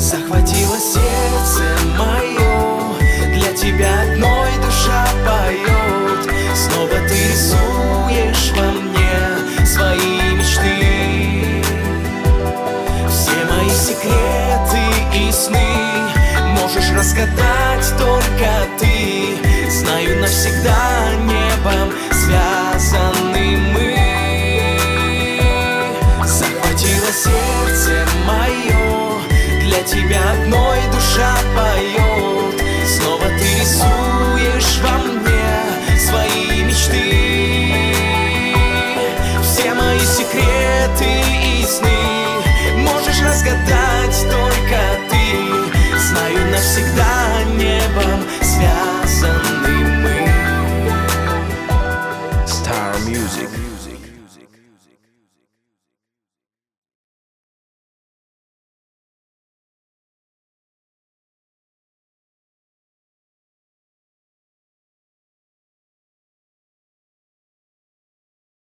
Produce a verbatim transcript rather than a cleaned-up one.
захватило сердце мое, для тебя одной душа поет. Снова ты рисуешь во мне свои мечты. Все мои секреты и сны можешь разгадать только